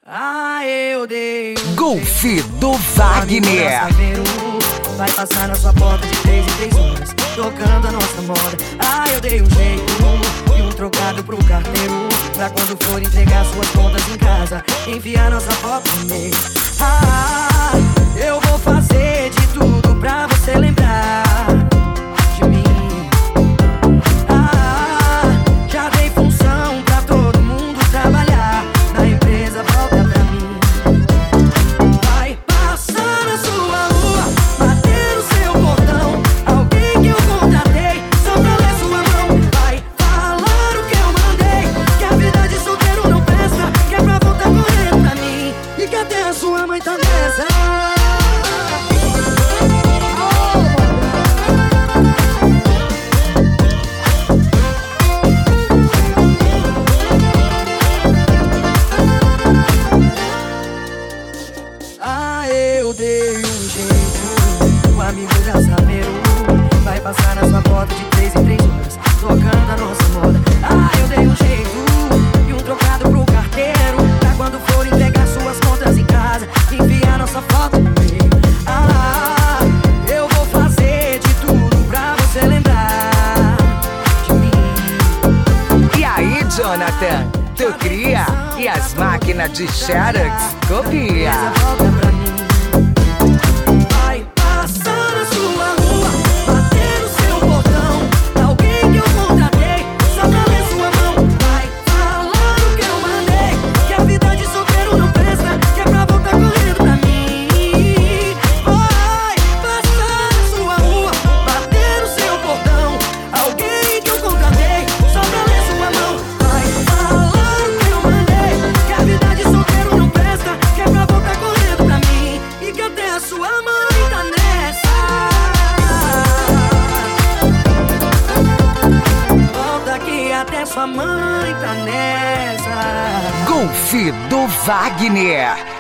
Ah, eu dei Golf do Wagner. Vai passar na sua porta de 3 em 3 horas, tocando a nossa moda. Ah, eu dei um jeito e um trocado pro carteiro, pra quando for entregar suas contas em casa, enviar nossa foto no e-mail. Ah, eu vou fazer de tudo pra você lembrar de mim. Ah, já dei função pra todo mundo trabalhar na empresa, volta pra mim. Vai passar na sua rua, bater no seu portão, alguém que eu contratei só pra ler sua mão. Vai falar o que eu mandei, que a vida de solteiro não presta, que é pra voltar correndo pra mim, e que até a sua mãe tá nessa. Eu dei um jeito, o amigo braçadeiro vai passar na sua porta de 3 em 3 horas, tocando a nossa moda. Ah, eu dei um jeito e um trocado pro carteiro, pra quando for entregar suas contas em casa, enviar nossa foto no e-mail. Ah, eu vou fazer de tudo pra você lembrar de mim. E aí, Jonathan, tu cria e as máquinas de Xerox copia. Volta pra mim. Vai passar na sua rua, bater no seu portão, alguém que eu contratei só pra ler sua mão. Vai falar o que eu mandei, que a vida de solteiro não presta, que é pra voltar correndo pra mim. Vai passar na sua rua, bater no seu portão, alguém que eu contratei só pra ler sua mão. Vai falar o que eu mandei, que a vida de solteiro não presta, que é pra voltar correndo pra mim, e que até a sua mãe tá nessa. Volta que até sua mãe tá nessa. Golf do Wagner.